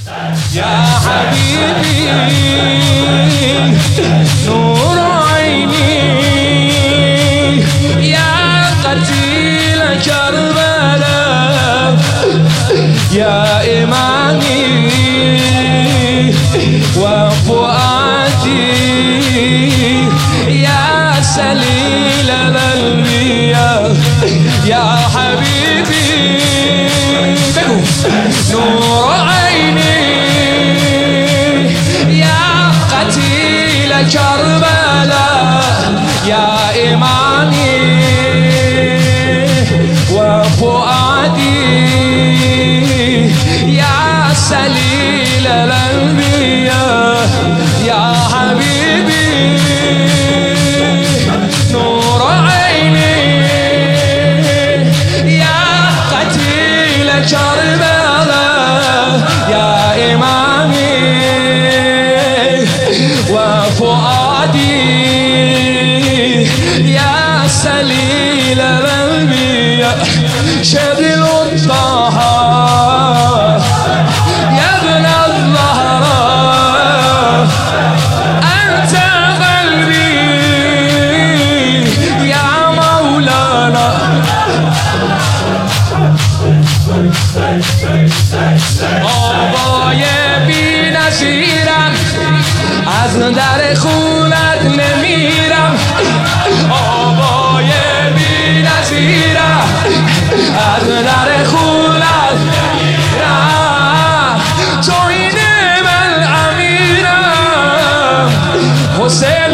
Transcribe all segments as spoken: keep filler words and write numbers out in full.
يا حبيبي نور عيني يا قتيل كربلاء يا إمامي وفؤادي يا سليل الأنبياء يا حبيبي نور عيني يا قتيل كربلاء يا إمامي وفؤادي يا سليل الأنبياء يا حبيبي نور عيني يا قتيل كربلاء يا إمامي وفؤادي يا سليل الأنبياء شبل الطه يا ابن الزهراء أنت قلبي يا مولانا آبای بی نظیرم از در خونت نمیرم آبای بی نظیرم از در خونت نمیرم تو این من امیرم حسین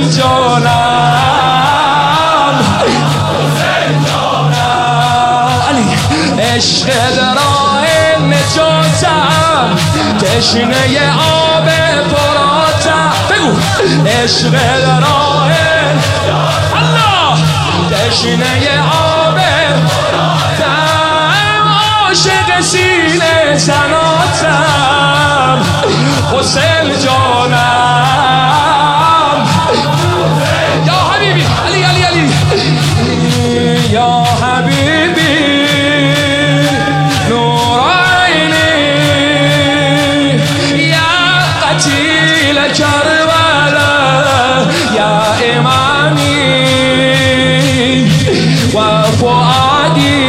جانم حسین جانم علی عشق راه نجاتم تشنه آب فراتم بگو عشق راه الله تشنه آب فراتم عاشق سینه زناتم حسین جانم یا حبیبی علی علی علی یا حبیبی نور عینی یا قتیل کربلا یا امامی و فؤادی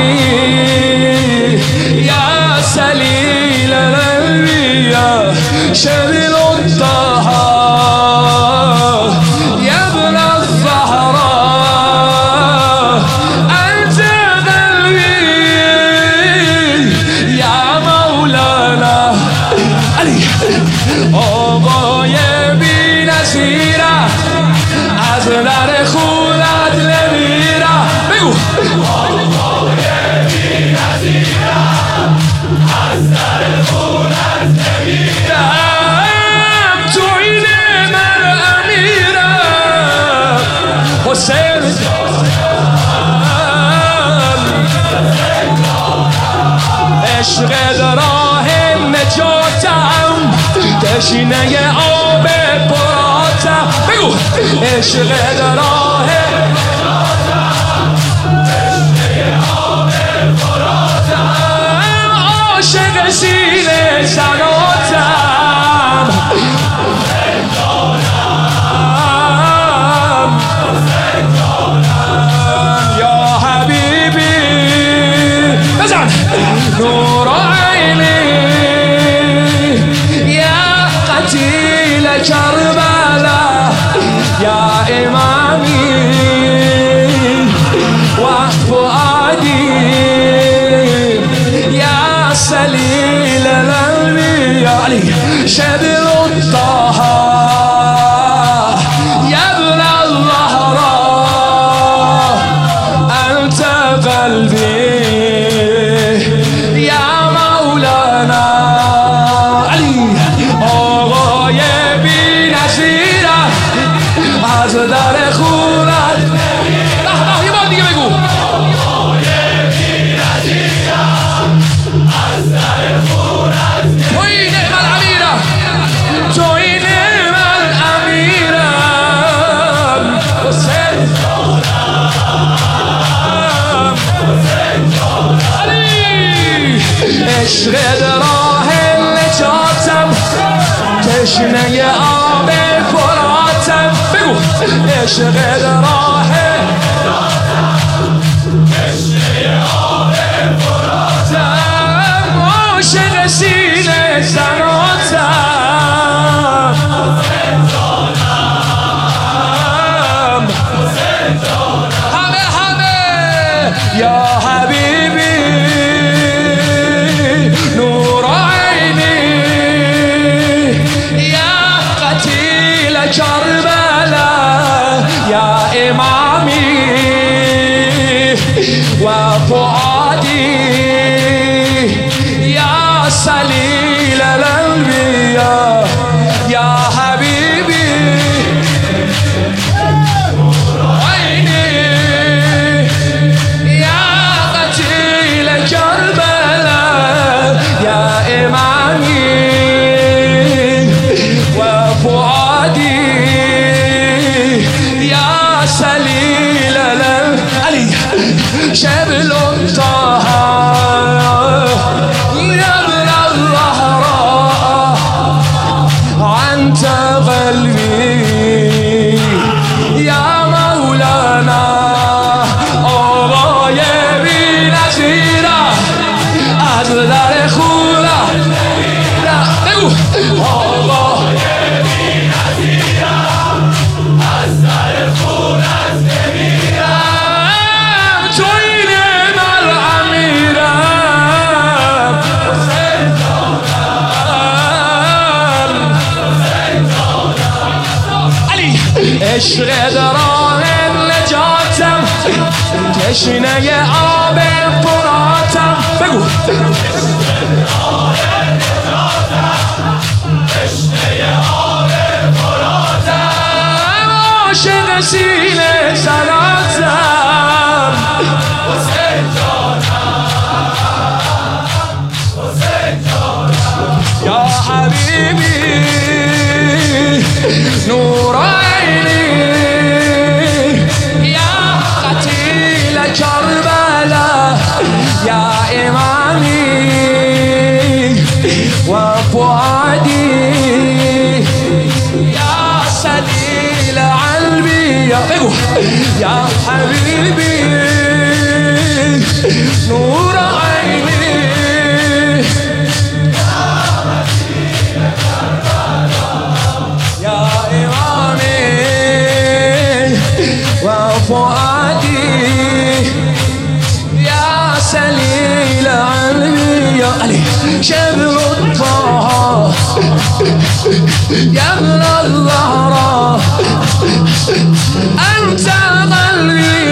یا سلیل الانبیاء شبل الطه یا ابن الزهراء انت قلبی یا مولانا علی آقای بی نظیره از در خونت نمیره بگو آقای بی نظیره از در خونت نمیرم تو این من امیرم حسین عشق راه نجاتم تشنه آب فراتم بگو عشق راه عاشق سینه زناتم حسین جانم حسین جانم یا حبیبی بزن نور عینی یا قتیل کربلا یا امامی و فؤادی سليل الأنبياء علي شبل الطه يا ابن الزهراء أنت قلبي يا مولانا علي آقای بی نظیره از در خونت یه بار دیگه بگو عشق راه نجاتم تشنه آب فراتم بگو عشق راه تشنه آب فراتم عاشق سینه زناتم همه همه یا حبیبی نور عینی یا قتیل کربلا یا امامی و فؤادی یا سلیل الانبیاء یا حبیبی نور عینی یا قتیل کربلا یا امامی و فؤادی یا سلیل الانبیاء شبل طه يا ابن الزهراء أنت قلبي يا مولانا آقای بی‌نظیره از در خونه بگو آقای بی‌نظیره از در خونه نمیرم تو این من امیرم حسین جانم علی عشق دران نجاتم تشنه آب فراتم بگو عاشق سینه زناتم حسین جانم حسین جانم یا حبیبی نور عینی یا قتیل کربلا یا امامی و فؤادی یا سلیل الانبیاء بگو یا حبیبی نور عینی یا امامی و فؤادی یا سلیل الانبیاء علی شبل طه يا ابن الزهراء أنت قلبي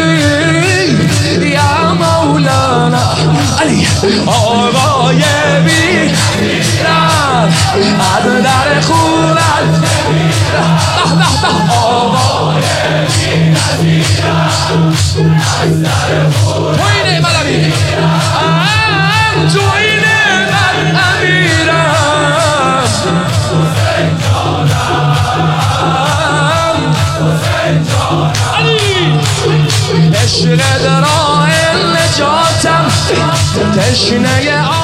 يا مولانا علي آقای بی‌نظیره از در خونت به به به آقای بی‌نظیره از در خونت توی من امیرم توی من امیرم حسین جانم حسین جانم علی عشق درای نجاتم تشنه